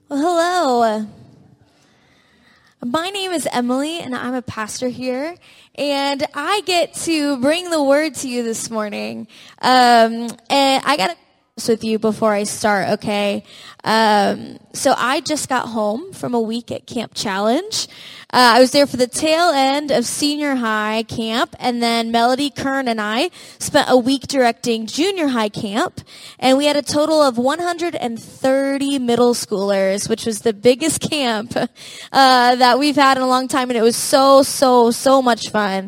Well, hello. My name is Emily, and I'm a pastor here, and I get to bring the word to you this morning. And I got to this with you before I start, okay? So I just got home from a week at Camp Challenge. I was there for the tail end of senior high camp, and then Melody Kern and I spent a week directing junior high camp, and we had a total of 130 middle schoolers, which was the biggest camp that we've had in a long time, and it was so much fun.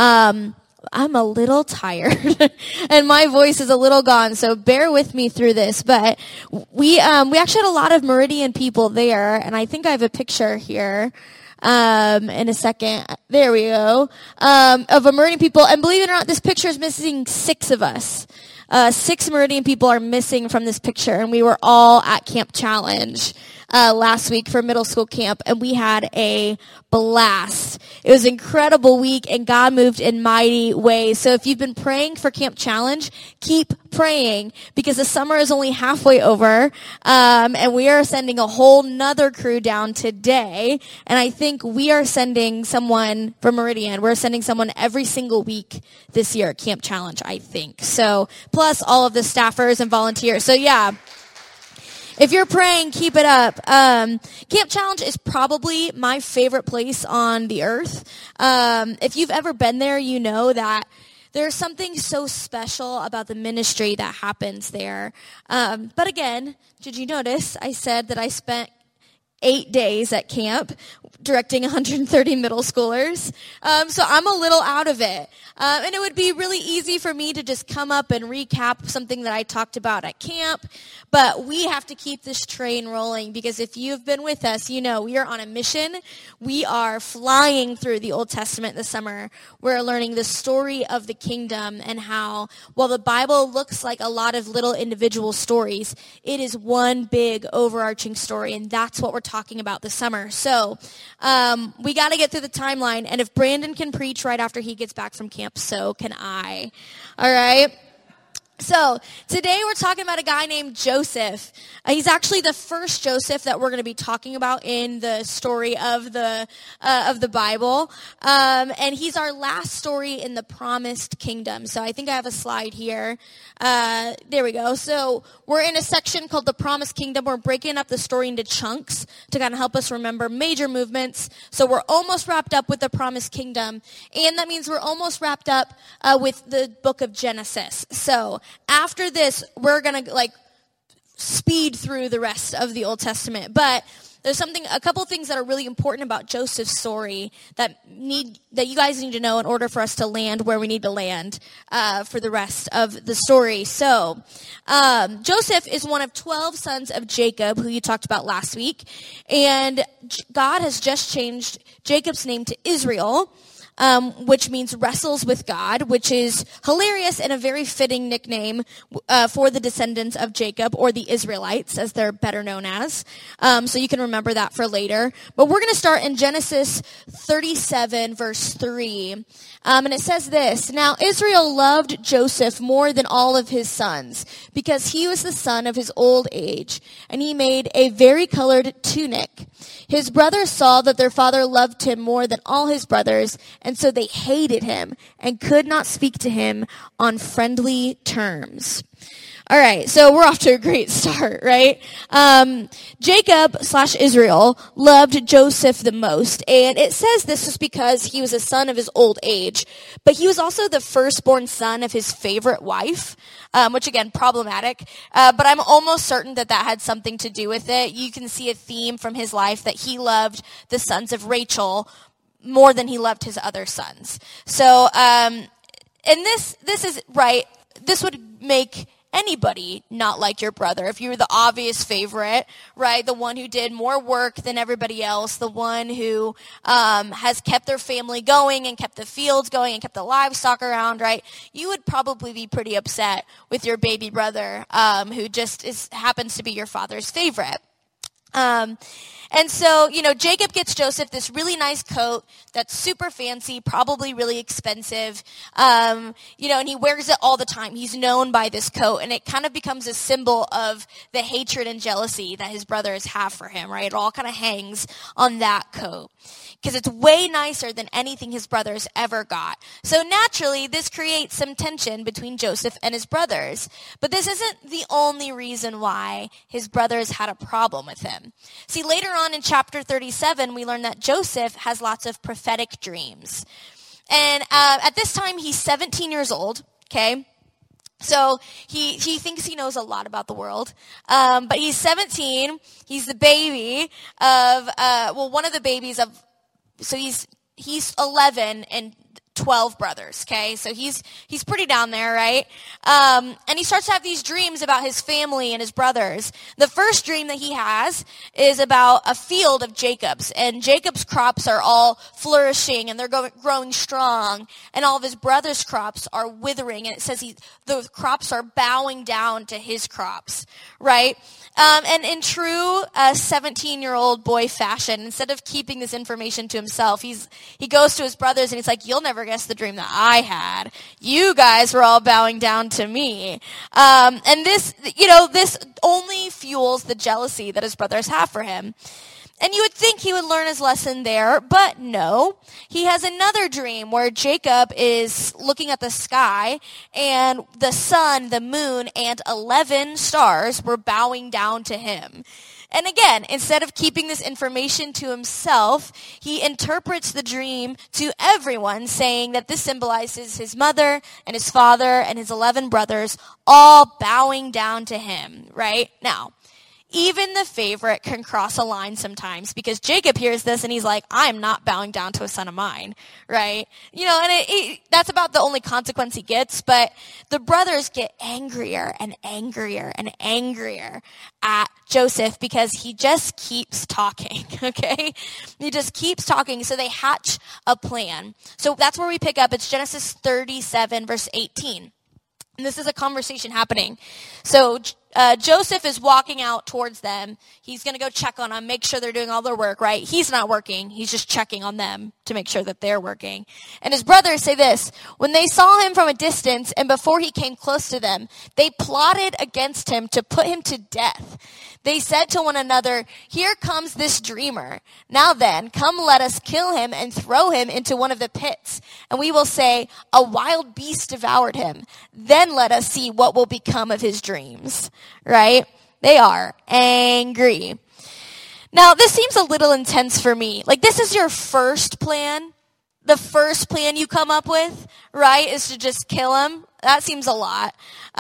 I'm a little tired and my voice is a little gone, so bear with me through this. But we actually had a lot of Meridian people there, and I think I have a picture here in a second. There we go. Of a Meridian people, and believe it or not, this picture is missing 6 of us. 6 Meridian people are missing from this picture, and we were all at Camp Challenge last week for middle school camp, and we had a blast. It was an incredible week, and God moved in mighty ways. So if you've been praying for Camp Challenge, keep praying, because the summer is only halfway over, and we are sending a whole nother crew down today, and I think we are sending someone from Meridian. We're sending someone every single week this year at Camp Challenge, I think. So, plus all of the staffers and volunteers. So yeah. If you're praying, keep it up. Camp Challenge is probably my favorite place on the earth. If you've ever been there, you know that there's something so special about the ministry that happens there. But again, did you notice I said that I spent 8 days at camp directing 130 middle schoolers? So I'm a little out of it. And it would be really easy for me to just come up and recap something that I talked about at camp. But we have to keep this train rolling, because if you've been with us, you know we are on a mission. We are flying through the Old Testament this summer. We're learning the story of the kingdom, and how, while the Bible looks like a lot of little individual stories, it is one big overarching story, and that's what we're talking about this summer. So we got to get through the timeline, and if Brandon can preach right after he gets back from camp, so can I. All right? So today we're talking about a guy named Joseph. He's actually the first Joseph that we're going to be talking about in the story of the Bible, and he's our last story in the promised kingdom. So I think I have a slide here. There we go. So we're in a section called the promised kingdom. We're breaking up the story into chunks to kind of help us remember major movements. So we're almost wrapped up with the promised kingdom, and that means we're almost wrapped up with the book of Genesis. So after this, we're going to speed through the rest of the Old Testament. But there's a couple things that are really important about Joseph's story that you guys need to know in order for us to land where we need to land for the rest of the story. So Joseph is one of 12 sons of Jacob, who you talked about last week. And God has just changed Jacob's name to Israel, which means wrestles with God, which is hilarious and a very fitting nickname for the descendants of Jacob, or the Israelites, as they're better known as. So you can remember that for later. But we're going to start in Genesis 37, verse 3. And it says this: "Now Israel loved Joseph more than all of his sons, because he was the son of his old age, and he made a varicolored tunic. His brothers saw that their father loved him more than all his brothers, and so they hated him and could not speak to him on friendly terms." All right, so we're off to a great start, right? Jacob/Israel loved Joseph the most, and it says this is because he was a son of his old age, but he was also the firstborn son of his favorite wife, which again, problematic, but I'm almost certain that had something to do with it. You can see a theme from his life that he loved the sons of Rachel more than he loved his other sons. So, and this is right. This would make anybody not like your brother if you were the obvious favorite, right? The one who did more work than everybody else, the one who has kept their family going and kept the fields going and kept the livestock around, right? You would probably be pretty upset with your baby brother who just happens to be your father's favorite. And so, Jacob gets Joseph this really nice coat that's super fancy, probably really expensive, and he wears it all the time. He's known by this coat, and it kind of becomes a symbol of the hatred and jealousy that his brothers have for him, right? It all kind of hangs on that coat because it's way nicer than anything his brothers ever got. So naturally, this creates some tension between Joseph and his brothers. But this isn't the only reason why his brothers had a problem with him. See, later on in chapter 37, we learn that Joseph has lots of prophetic dreams. And at this time, he's 17 years old, okay? So he thinks he knows a lot about the world, but he's 17. He's the baby of one of the babies of. So he's 11 and 12 brothers, okay? So he's pretty down there, right? And he starts to have these dreams about his family and his brothers. The first dream that he has is about a field of Jacob's, and Jacob's crops are all flourishing, and they're growing strong, and all of his brothers' crops are withering, and it says the crops are bowing down to his crops, right? And in true 17-year-old boy fashion, instead of keeping this information to himself, he goes to his brothers and he's like, "You'll never guess the dream that I had. You guys were all bowing down to me." And this only fuels the jealousy that his brothers have for him. And you would think he would learn his lesson there, but no. He has another dream where Jacob is looking at the sky, and the sun, the moon, and 11 stars were bowing down to him. And again, instead of keeping this information to himself, he interprets the dream to everyone, saying that this symbolizes his mother and his father and his 11 brothers all bowing down to him, right? Now, even the favorite can cross a line sometimes, because Jacob hears this and he's like, "I'm not bowing down to a son of mine," right? And that's about the only consequence he gets, but the brothers get angrier and angrier and angrier at Joseph because he just keeps talking, okay? He just keeps talking, so they hatch a plan. So that's where we pick up. It's Genesis 37, verse 18. And this is a conversation happening. So Joseph is walking out towards them. He's going to go check on them, make sure they're doing all their work, right? He's not working. He's just checking on them to make sure that they're working. And his brothers say this: "When they saw him from a distance and before he came close to them, they plotted against him to put him to death. They said to one another, 'Here comes this dreamer. Now then, come let us kill him and throw him into one of the pits. And we will say, a wild beast devoured him. Then let us see what will become of his dreams.'" Right? They are angry. Now, this seems a little intense for me. Like, this is your first plan. The first plan you come up with, right, is to just kill him. That seems a lot.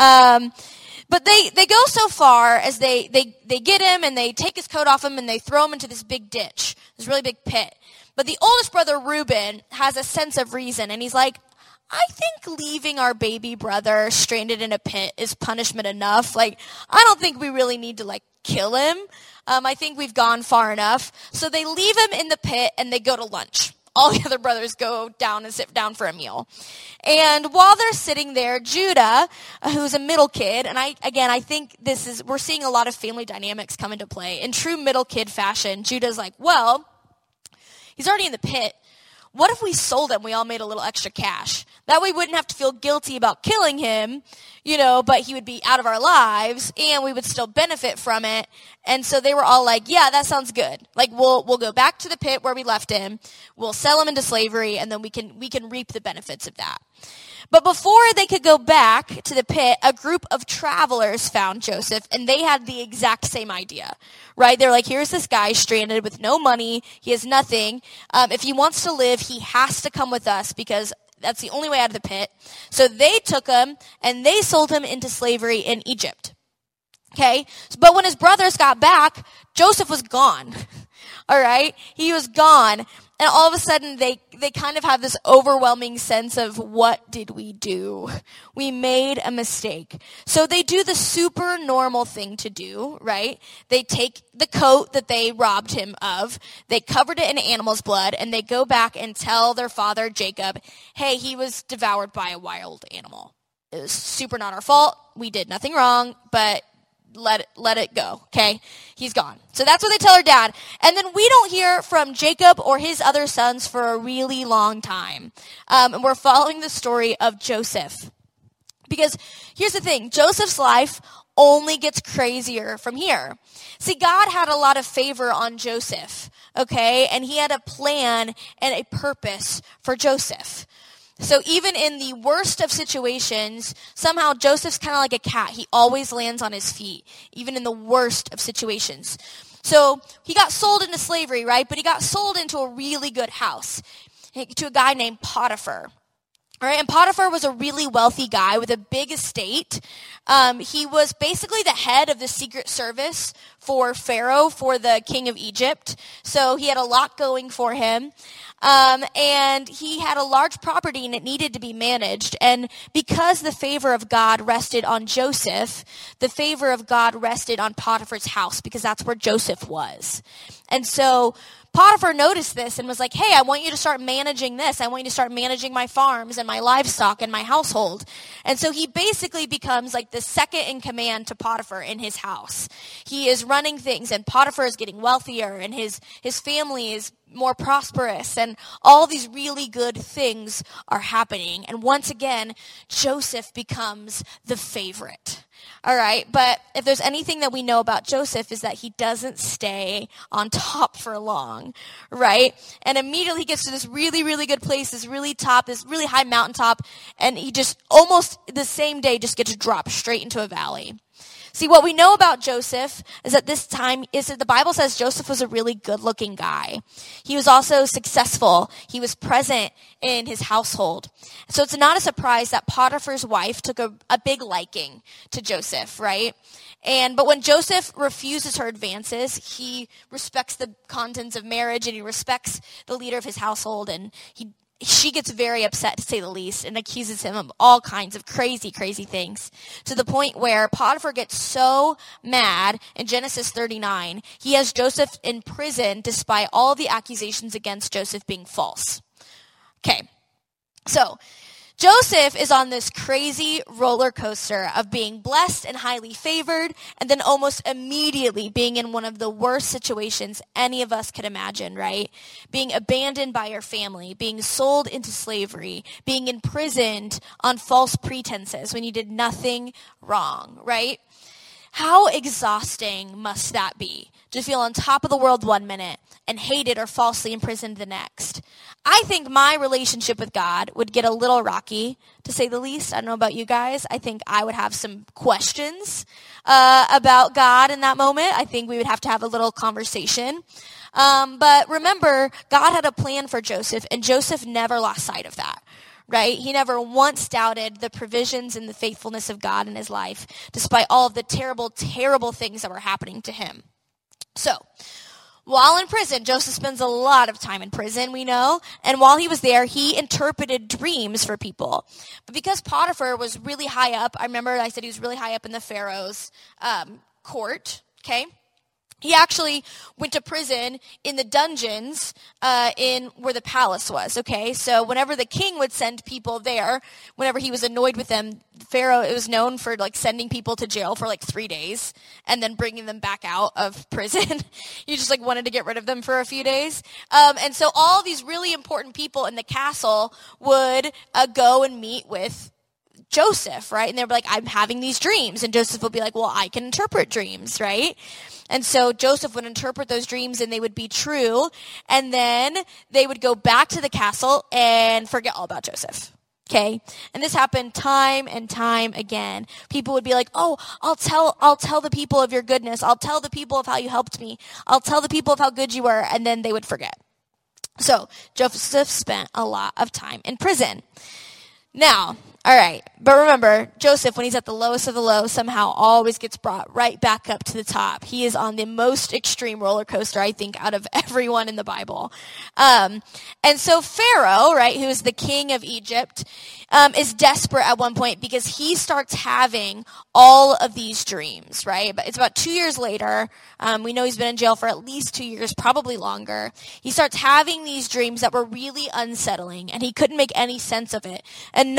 But they go so far as they get him and they take his coat off him and they throw him into this big ditch, this really big pit. But the oldest brother, Reuben, has a sense of reason, and he's like, "I think leaving our baby brother stranded in a pit is punishment enough. Like, I don't think we really need to, kill him. I think we've gone far enough." So they leave him in the pit and they go to lunch. All the other brothers go down and sit down for a meal. And while they're sitting there, Judah, who's a middle kid, and I think we're seeing a lot of family dynamics come into play. In true middle kid fashion, Judah's like, "Well, he's already in the pit. What if we sold him? We all made a little extra cash. That way we wouldn't have to feel guilty about killing him, but he would be out of our lives and we would still benefit from it." And so they were all like, "Yeah, that sounds good. Like, we'll go back to the pit where we left him. We'll sell him into slavery, and then we can reap the benefits of that." But before they could go back to the pit, a group of travelers found Joseph, and they had the exact same idea, right? They're like, "Here's this guy stranded with no money. He has nothing. If he wants to live, he has to come with us because that's the only way out of the pit." So they took him, and they sold him into slavery in Egypt. Okay? But when his brothers got back, Joseph was gone. All right? He was gone. And all of a sudden, they kind of have this overwhelming sense of, what did we do? We made a mistake. So they do the super normal thing to do, right? They take the coat that they robbed him of, they covered it in animal's blood, and they go back and tell their father, Jacob, "Hey, he was devoured by a wild animal. It was super not our fault. We did nothing wrong, but let it go, okay? He's gone. So that's what they tell her dad. And then we don't hear from Jacob or his other sons for a really long time. And we're following the story of Joseph. Because here's the thing, Joseph's life only gets crazier from here. See, God had a lot of favor on Joseph, okay? And he had a plan and a purpose for Joseph. So even in the worst of situations, somehow Joseph's kind of like a cat. He always lands on his feet, even in the worst of situations. So he got sold into slavery, right? But he got sold into a really good house to a guy named Potiphar. All right, and Potiphar was a really wealthy guy with a big estate. He was basically the head of the secret service for Pharaoh, for the king of Egypt. So he had a lot going for him. And he had a large property and it needed to be managed. And because the favor of God rested on Joseph, the favor of God rested on Potiphar's house because that's where Joseph was. And so Potiphar noticed this and was like, hey, I want you to start managing this. I want you to start managing my farms and my livestock and my household. And so he basically becomes like the second in command to Potiphar in his house. He is running things and Potiphar is getting wealthier and his family is more prosperous and all these really good things are happening. And once again, Joseph becomes the favorite. All right, but if there's anything that we know about Joseph is that he doesn't stay on top for long, right? And immediately he gets to this really, really good place, this really high mountaintop, and he just almost the same day just gets dropped straight into a valley. See, what we know about Joseph is that this time is that the Bible says Joseph was a really good-looking guy. He was also successful. He was present in his household. So it's not a surprise that Potiphar's wife took a big liking to Joseph, right? But when Joseph refuses her advances, he respects the contents of marriage and he respects the leader of his household, and she gets very upset, to say the least, and accuses him of all kinds of crazy, crazy things, to the point where Potiphar gets so mad in Genesis 39, he has Joseph in prison despite all the accusations against Joseph being false. Okay, so Joseph is on this crazy roller coaster of being blessed and highly favored, and then almost immediately being in one of the worst situations any of us could imagine, right? Being abandoned by your family, being sold into slavery, being imprisoned on false pretenses when you did nothing wrong, right? How exhausting must that be to feel on top of the world one minute and hated or falsely imprisoned the next? I think my relationship with God would get a little rocky, to say the least. I don't know about you guys. I think I would have some questions about God in that moment. I think we would have to have a little conversation. But remember, God had a plan for Joseph, and Joseph never lost sight of that. Right? He never once doubted the provisions and the faithfulness of God in his life, despite all of the terrible, terrible things that were happening to him. So, while in prison, Joseph spends a lot of time in prison, we know, and while he was there, he interpreted dreams for people. But because Potiphar was really high up, I remember I said he was really high up in the Pharaoh's court, okay? He actually went to prison in the dungeons in where the palace was, okay? So whenever the king would send people there, whenever he was annoyed with them, Pharaoh, it was known for like sending people to jail for like 3 days and then bringing them back out of prison. You just like wanted to get rid of them for a few days. And so all these really important people in the castle would go and meet with Joseph, right? And they were like, I'm having these dreams. And Joseph would be like, well, I can interpret dreams, right? And so Joseph would interpret those dreams and they would be true. And then they would go back to the castle and forget all about Joseph. Okay? And this happened time and time again. People would be like, oh, I'll tell the people of your goodness. I'll tell the people of how you helped me. I'll tell the people of how good you were. And then they would forget. So Joseph spent a lot of time in prison. Now, all right, but remember, Joseph, when he's at the lowest of the low, somehow always gets brought right back up to the top. He is on the most extreme roller coaster, I think, out of everyone in the Bible. And so Pharaoh, right, who is the king of Egypt, is desperate at one point because he starts having all of these dreams, right? But it's about 2 years later. We know he's been in jail for at least 2 years, probably longer. He starts having these dreams that were really unsettling, and he couldn't make any sense of it. And no one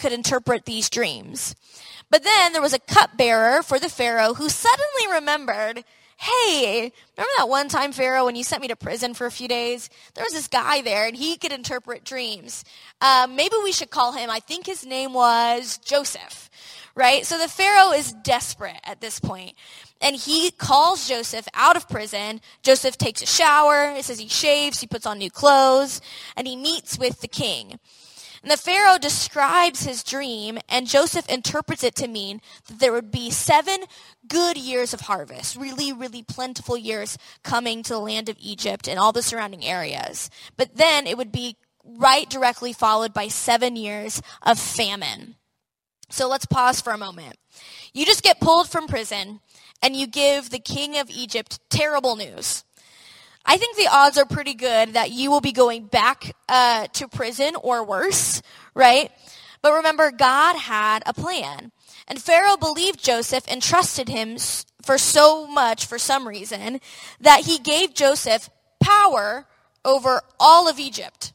could interpret these dreams. But then there was a cupbearer for the Pharaoh who suddenly remembered, hey, remember that one time, Pharaoh, when you sent me to prison for a few days? There was this guy there, and he could interpret dreams. Maybe we should call him. I think his name was Joseph, right? So the Pharaoh is desperate at this point, and he calls Joseph out of prison. Joseph takes a shower. It says he shaves, he puts on new clothes, and he meets with the king. And the Pharaoh describes his dream, and Joseph interprets it to mean that there would be 7 good years of harvest, really, really plentiful years coming to the land of Egypt and all the surrounding areas. But then it would be right directly followed by 7 years of famine. So let's pause for a moment. You just get pulled from prison, and you give the king of Egypt terrible news. I think the odds are pretty good that you will be going back to prison or worse, right? But remember, God had a plan. And Pharaoh believed Joseph and trusted him for so much, for some reason, that he gave Joseph power over all of Egypt.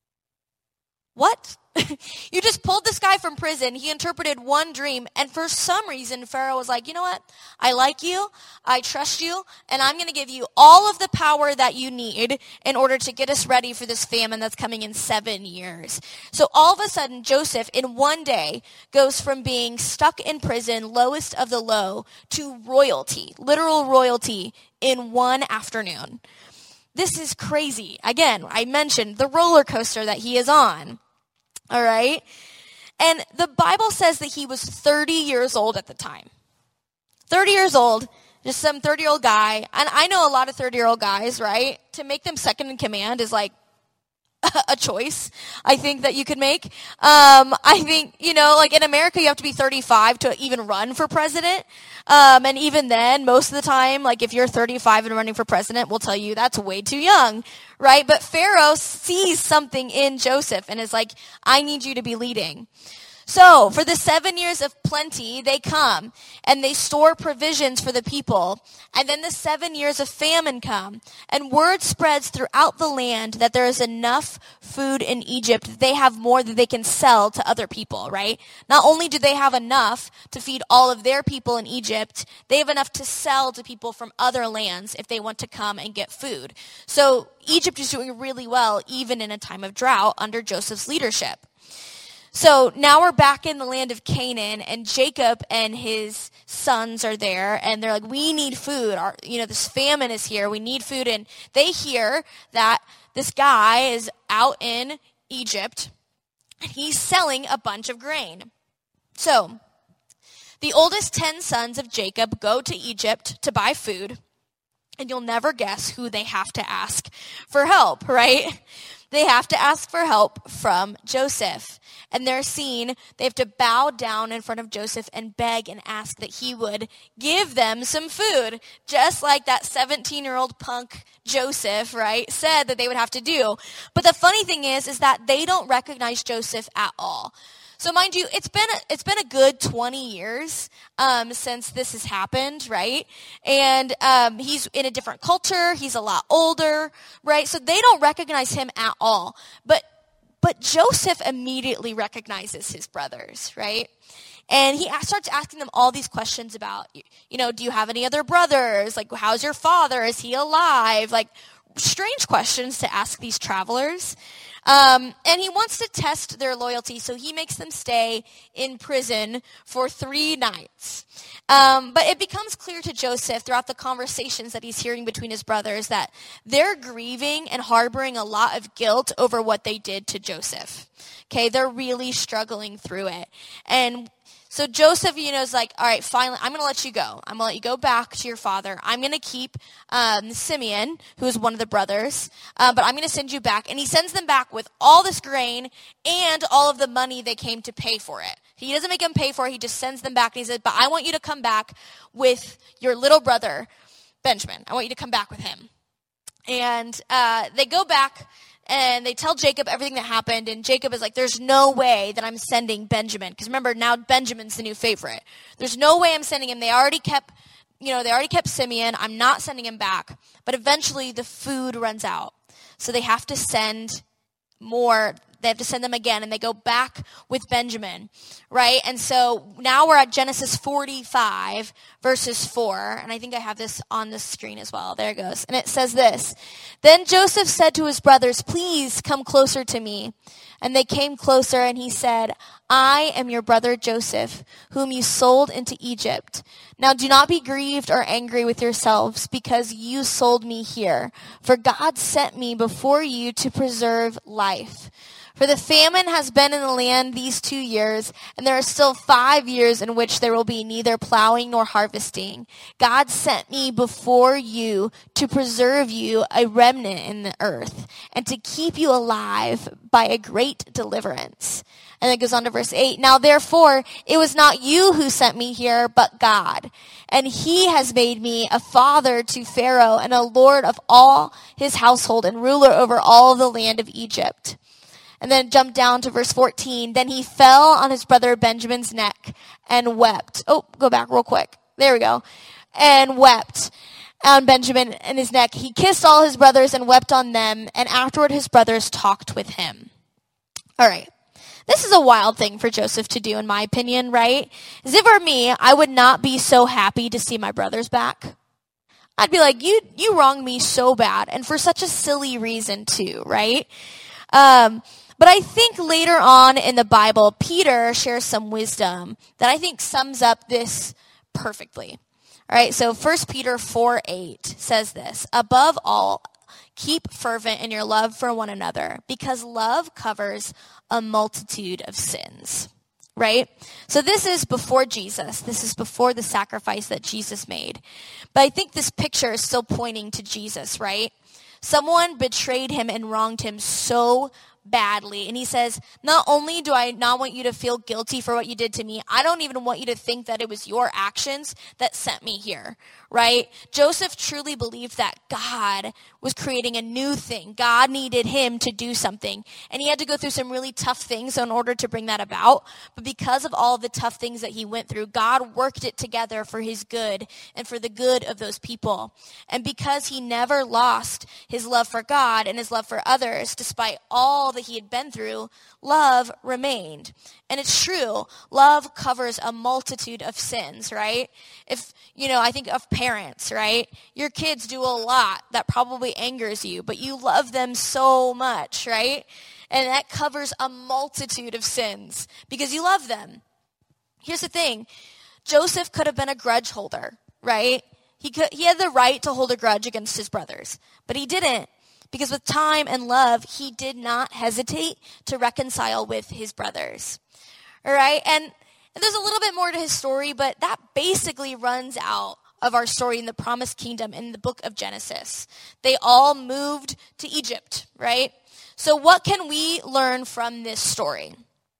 What? You just pulled this guy from prison. He interpreted one dream. And for some reason, Pharaoh was like, you know what? I like you. I trust you. And I'm going to give you all of the power that you need in order to get us ready for this famine that's coming in 7 years. So all of a sudden, Joseph, in one day, goes from being stuck in prison, lowest of the low, to royalty, literal royalty, in one afternoon. This is crazy. Again, I mentioned the roller coaster that he is on. All right? And the Bible says that he was 30 years old at the time. 30 years old, just some 30-year-old guy. And I know a lot of 30-year-old guys, right? To make them second in command is like a choice, I think, that you could make. I think, like in America, you have to be 35 to even run for president. And even then, most of the time, like if you're 35 and running for president, we'll tell you that's way too young, right? But Pharaoh sees something in Joseph and is like, I need you to be leading. So for the 7 years of plenty, they come and they store provisions for the people. And then the 7 years of famine come, and word spreads throughout the land that there is enough food in Egypt that they have more that they can sell to other people, right? Not only do they have enough to feed all of their people in Egypt, they have enough to sell to people from other lands if they want to come and get food. So Egypt is doing really well, even in a time of drought under Joseph's leadership. So now we're back in the land of Canaan, and Jacob and his sons are there, and they're like, we need food. This famine is here. We need food. And they hear that this guy is out in Egypt, and he's selling a bunch of grain. So the oldest 10 sons of Jacob go to Egypt to buy food, and you'll never guess who they have to ask for help, right? They have to ask for help from Joseph. And they're seen, they have to bow down in front of Joseph and beg and ask that he would give them some food, just like that 17-year-old punk Joseph, right, said that they would have to do. But the funny thing is that they don't recognize Joseph at all. So mind you, it's been a good 20 years since this has happened, right? And he's in a different culture. He's a lot older, right? So they don't recognize him at all. But Joseph immediately recognizes his brothers, right? And he starts asking them all these questions about, do you have any other brothers? Like, how's your father? Is he alive? Like, strange questions to ask these travelers. And he wants to test their loyalty, so he makes them stay in prison for 3 nights. But it becomes clear to Joseph throughout the conversations that he's hearing between his brothers that they're grieving and harboring a lot of guilt over what they did to Joseph. Okay, they're really struggling through it. And so Joseph, is like, all right, finally, I'm going to let you go. I'm going to let you go back to your father. I'm going to keep Simeon, who is one of the brothers, but I'm going to send you back. And he sends them back with all this grain and all of the money they came to pay for it. He doesn't make them pay for it. He just sends them back. And he says, but I want you to come back with your little brother, Benjamin. I want you to come back with him. And they go back. And they tell Jacob everything that happened, and Jacob is like, there's no way that I'm sending Benjamin. Because remember, now Benjamin's the new favorite. There's no way I'm sending him. They already kept Simeon. I'm not sending him back. But eventually the food runs out. So they have to send more. They have to send them again, and they go back with Benjamin, right? And so now we're at Genesis 45, verses 4, and I think I have this on the screen as well. There it goes. And it says this, "Then Joseph said to his brothers, 'Please come closer to me.' And they came closer, and he said, 'I am your brother Joseph, whom you sold into Egypt. Now do not be grieved or angry with yourselves because you sold me here, for God sent me before you to preserve life. For the famine has been in the land these 2 years, and there are still 5 years in which there will be neither plowing nor harvesting. God sent me before you to preserve you a remnant in the earth, and to keep you alive by a great deliverance." And it goes on to verse 8. "Now therefore, it was not you who sent me here, but God. And he has made me a father to Pharaoh, and a lord of all his household, and ruler over all the land of Egypt." And then jump down to verse 14. "Then he fell on his brother Benjamin's neck and wept." Oh, go back real quick. There we go. "And wept on Benjamin and his neck. He kissed all his brothers and wept on them. And afterward his brothers talked with him." All right. This is a wild thing for Joseph to do, in my opinion, right? As if it were me, I would not be so happy to see my brothers back. I'd be like, you wronged me so bad, and for such a silly reason too, right? But I think later on in the Bible, Peter shares some wisdom that I think sums up this perfectly. All right, so 1 Peter 4:8 says this, "Above all, keep fervent in your love for one another, because love covers a multitude of sins." Right? So this is before Jesus. This is before the sacrifice that Jesus made. But I think this picture is still pointing to Jesus, right? Someone betrayed him and wronged him so badly. And he says, not only do I not want you to feel guilty for what you did to me, I don't even want you to think that it was your actions that sent me here, right? Joseph truly believed that God was creating a new thing. God needed him to do something. And he had to go through some really tough things in order to bring that about. But because of all the tough things that he went through, God worked it together for his good and for the good of those people. And because he never lost his love for God and his love for others, despite all that he had been through, love remained. And it's true, love covers a multitude of sins, right? If, I think of parents, right? Your kids do a lot that probably angers you, but you love them so much, right? And that covers a multitude of sins because you love them. Here's the thing. Joseph could have been a grudge holder, right? He had the right to hold a grudge against his brothers, but he didn't. Because with time and love, he did not hesitate to reconcile with his brothers. All right? And there's a little bit more to his story, but that basically runs out of our story in the Promised Kingdom in the book of Genesis. They all moved to Egypt, right? So what can we learn from this story?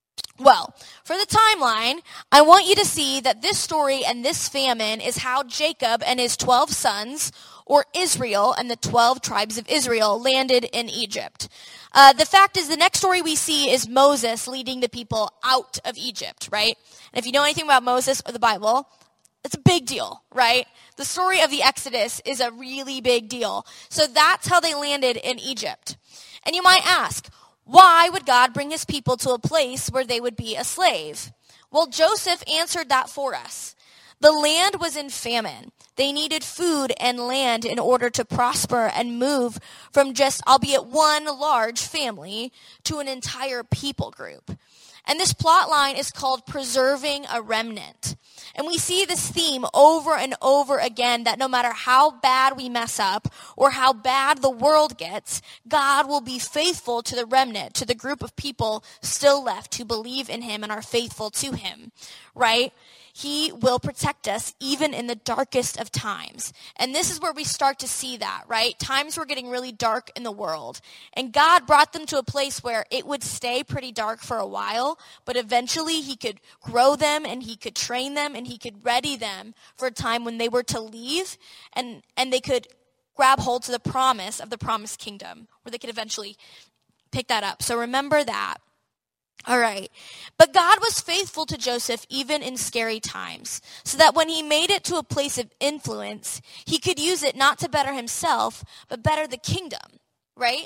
Well, for the timeline, I want you to see that this story and this famine is how Jacob and his 12 sons, or Israel and the 12 tribes of Israel, landed in Egypt. The fact is, the next story we see is Moses leading the people out of Egypt, right? And if you know anything about Moses or the Bible, it's a big deal, right? The story of the Exodus is a really big deal. So that's how they landed in Egypt. And you might ask, why would God bring his people to a place where they would be a slave? Well, Joseph answered that for us. The land was in famine. They needed food and land in order to prosper and move from just, albeit one large family, to an entire people group. And this plot line is called preserving a remnant. And we see this theme over and over again, that no matter how bad we mess up or how bad the world gets, God will be faithful to the remnant, to the group of people still left who believe in him and are faithful to him, right? He will protect us even in the darkest of times. And this is where we start to see that, right? Times were getting really dark in the world. And God brought them to a place where it would stay pretty dark for a while, but eventually he could grow them and he could train them and he could ready them for a time when they were to leave and they could grab hold to the promise of the promised kingdom, where they could eventually pick that up. So remember that. All right. But God was faithful to Joseph even in scary times, so that when he made it to a place of influence, he could use it not to better himself, but better the kingdom, right?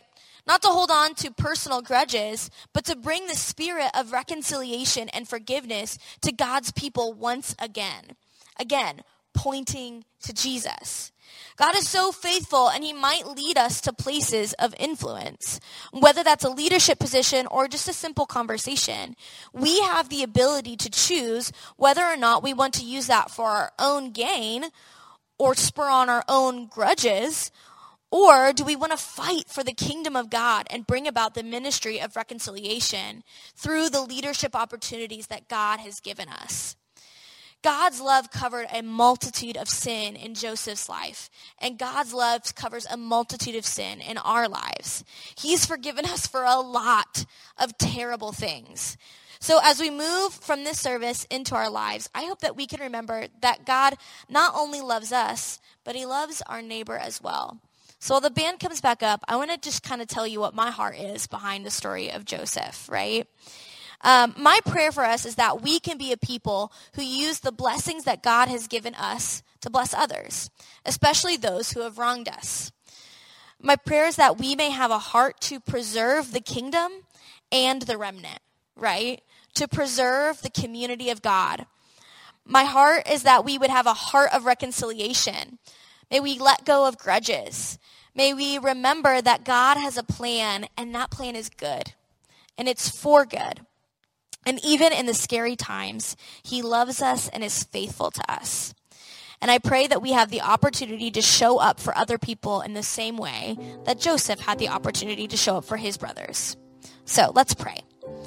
not to hold on to personal grudges, but to bring the spirit of reconciliation and forgiveness to God's people once again. Again, pointing to Jesus. God is so faithful, and he might lead us to places of influence. Whether that's a leadership position or just a simple conversation, we have the ability to choose whether or not we want to use that for our own gain or spur on our own grudges, or do we want to fight for the kingdom of God and bring about the ministry of reconciliation through the leadership opportunities that God has given us? God's love covered a multitude of sin in Joseph's life, and God's love covers a multitude of sin in our lives. He's forgiven us for a lot of terrible things. So as we move from this service into our lives, I hope that we can remember that God not only loves us, but he loves our neighbor as well. So while the band comes back up, I want to just kind of tell you what my heart is behind the story of Joseph, right? My prayer for us is that we can be a people who use the blessings that God has given us to bless others, especially those who have wronged us. My prayer is that we may have a heart to preserve the kingdom and the remnant, right? To preserve the community of God. My heart is that we would have a heart of reconciliation. May we let go of grudges. May we remember that God has a plan, and that plan is good, and it's for good. And even in the scary times, he loves us and is faithful to us. And I pray that we have the opportunity to show up for other people in the same way that Joseph had the opportunity to show up for his brothers. So let's pray.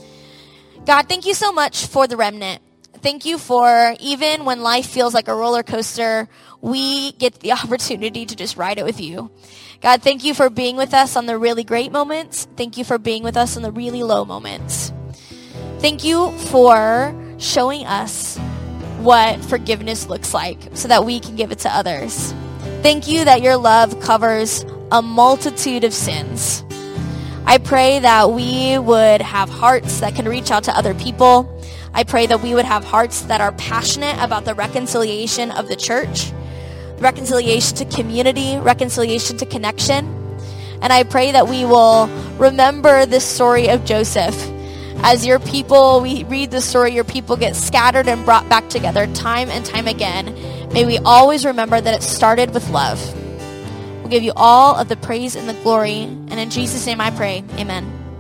God, thank you so much for the remnant. Thank you for even when life feels like a roller coaster, we get the opportunity to just ride it with you. God, thank you for being with us on the really great moments. Thank you for being with us on the really low moments. Thank you for showing us what forgiveness looks like so that we can give it to others. Thank you that your love covers a multitude of sins. I pray that we would have hearts that can reach out to other people. I pray that we would have hearts that are passionate about the reconciliation of the church, reconciliation to community, reconciliation to connection. And I pray that we will remember this story of Joseph. As your people, we read the story, your people get scattered and brought back together time and time again. May we always remember that it started with love. We'll give you all of the praise and the glory. And in Jesus' name I pray, amen.